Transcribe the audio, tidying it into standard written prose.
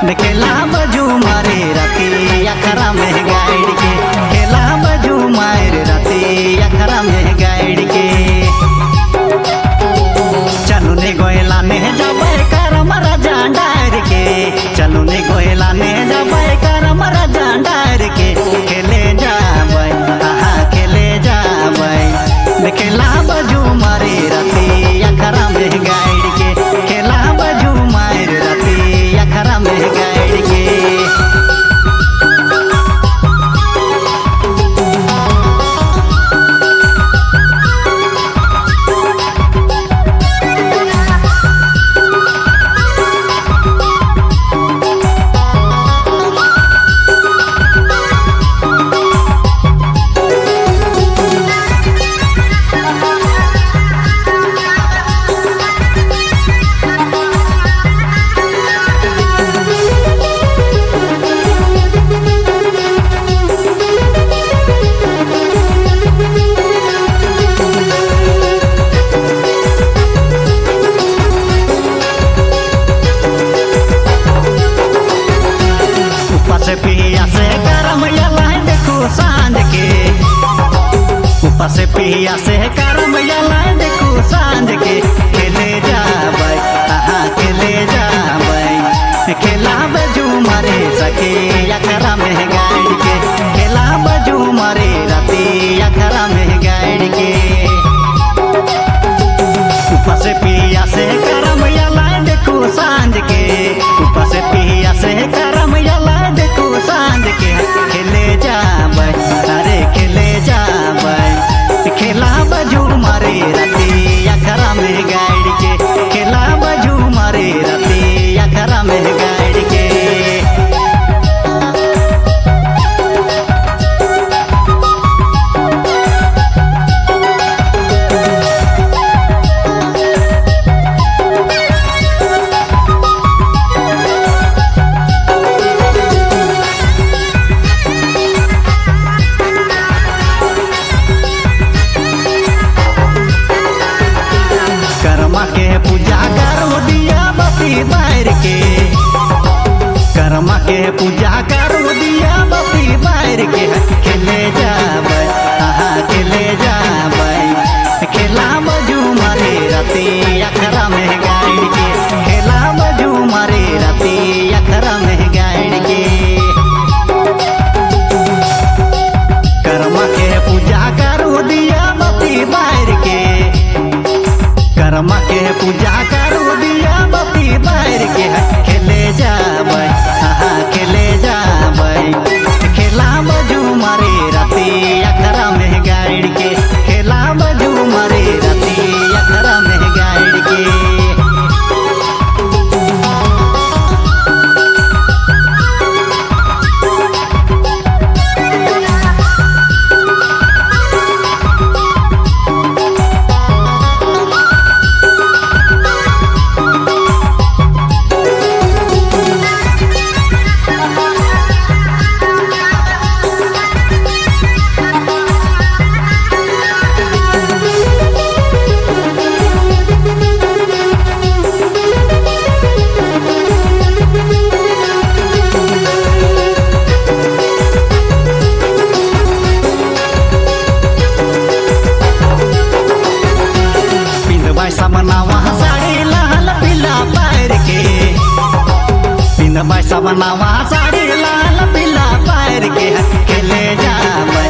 खेला बजू मारे राती अखरा में गाइड के खेला बजू मारे राती अखरा में गाइड के चलू ने गोयला ने जबै कर मरा जांडार के चलू ने गोयला ने जबै कर मरा जांडार के खेले जाबै खेले जाबै खेला बजू मारे राती अखरा में गाइड के खेला बजू मारे राती अखरा में गाइड के पिया से करम यला देखो सांझ के ऊपर से पिया से करम यला देखो सांझ के खेले जाबै खेले जाबै खेला बजू मारे सके अखरा में गाइड के खेला बजू मारे राती अखरा में गाइड के ऊपर से पिया से करम यला देखो सांझ के ऊपर से पिया से करम यला देखो सांझ के खेले जाबै अरे खेले जाबै खेला बजू मारे राती अखरा में गाइड के खेला बजू मारे राती अखरा में गाइड के कर्मा के पूजा करो दिया बत्ती बार के कर्मा के पूजा करो दिया बत्ती बार के खेले जाबै खेले जाबै खेला बजू मारे राती अखरा में गाइड के खेला बजू मारे राती अखरा में गाइड के कर्मा के पूजा करो दिया बत्ती बार के कर्मा के पूजा करो दिया बत्ती बार के खेले जाबै खेले जाबै खेला बजू मारे राती अखरा में गाइड के खेला बजू मारे राती अखरा में गाइड के सबनावा साड़ी लाल पीला पैर के पिंदबै सबनावा साड़ी लाल पीला पैर के खेले जाबै